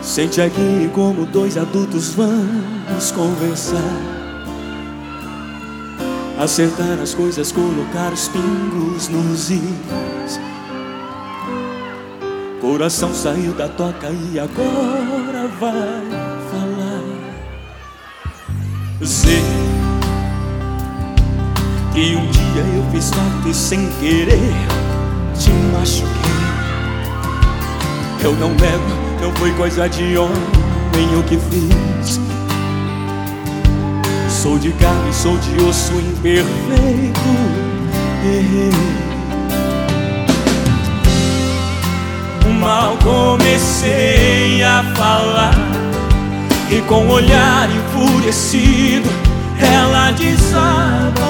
Sente aqui como dois adultos vamos conversar, acertar as coisas, colocar os pingos nos is. Coração saiu da toca e agora vai falar. Sei que um dia eu fiz falta e sem querer te machuquei. Eu não nego, não foi coisa de homem o que fiz. Sou de carne, sou de osso imperfeito. Errei. Mal comecei a falar e com o olhar enfurecido ela desabafou.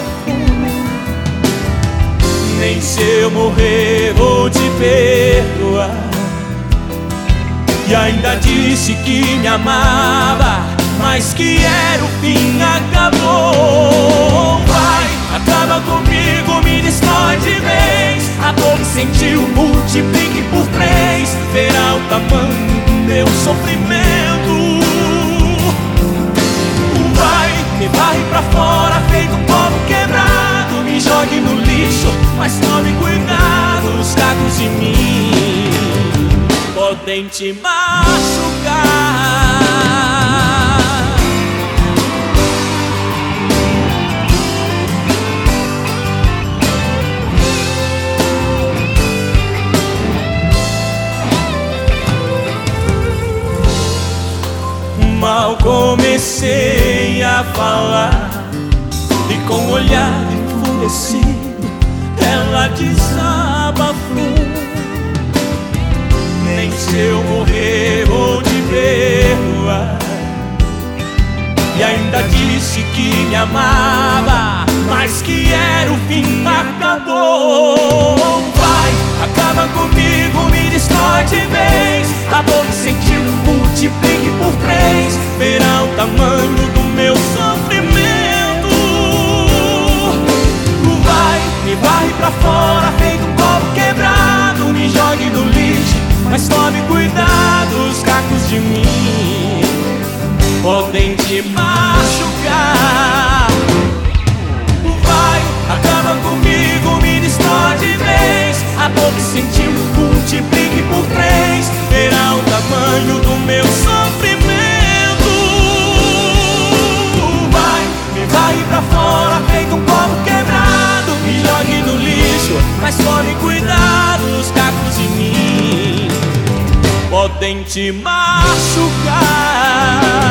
Nem se eu morrer vou te perdoar. E ainda disse que me amava, mas que era o fim, acabou. Vai, acaba comigo, me destrói de vez. A dor que sentiu, multiplique por 3. Verá o tamanho do meu sofrimento. Vai, me varre pra fora, feito um copo quebrado. Me jogue no lixo, mas tome cuidado. Os cacos de mim podem te machucar. Mal comecei a falar e com o olhar enfurecido ela desabafou. Nem se eu morrer vou te perdoar. E ainda disse que me amava, mas que era o fim, acabou. Vai, acaba comigo, me destrói de vez. A dor que sentiu, multiplique por 3. Verá o tamanho do meu sofrimento. Vai, me varre pra fora, feito um copo quebrado. Me jogue no lixo, mas tome cuidado. Os cacos de mim podem te machucar. Vai, acaba comigo, me destrói de vez. A dor que sentiu, multiplique por 3. Verá o tamanho do meu sofrimento. Vai, me varre pra fora, feito um copo quebrado. Me jogue no lixo, mas tome cuidado. Os cacos de mim podem te machucar.